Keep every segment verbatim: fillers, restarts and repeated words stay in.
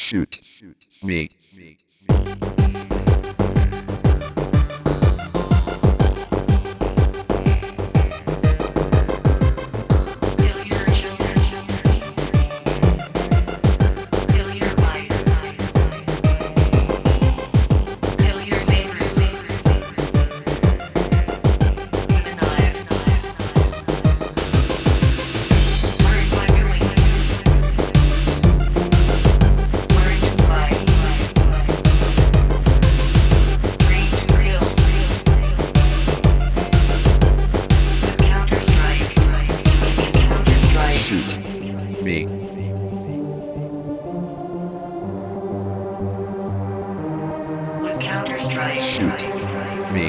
Shoot me. Kill your children. Kill your wife. Kill your neighbors. With a knife. Learn by doing. Learn to fight. Train to kill. With Counter-Strike. Counter-Strike. Shoot me. With Counter-Strike. Shoot me.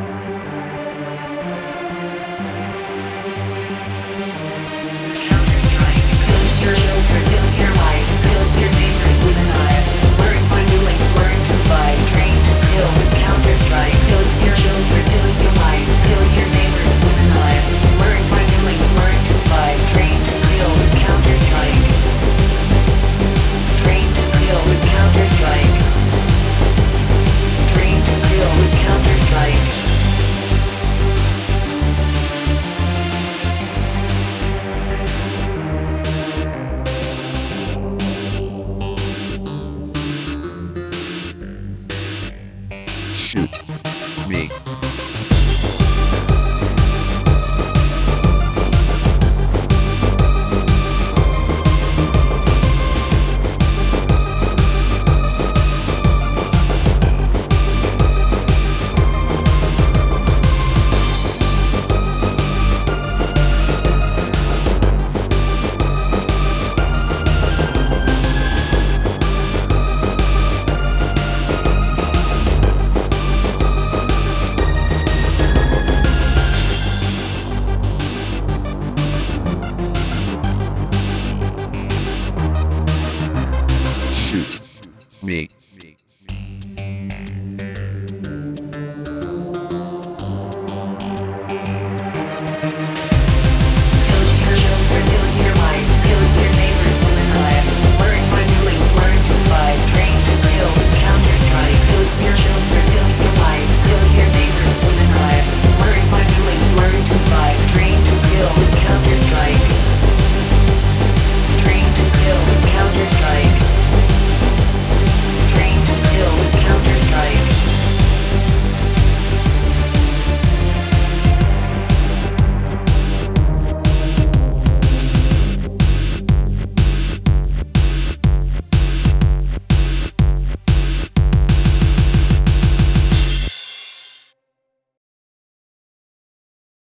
With Counter-Strike. Kill your children, kill your wife, kill your neighbors with a knife. Learn by doing, learn to fight, train to kill with Counter-Strike. Kill your children, kill your wife, kill your neighbors with a knife. Learn by doing, learn to fight, train to kill with Counter-Strike. Train to kill with Counter-Strike. Train to kill with Counter-Strike. Shoot me. Shoot me.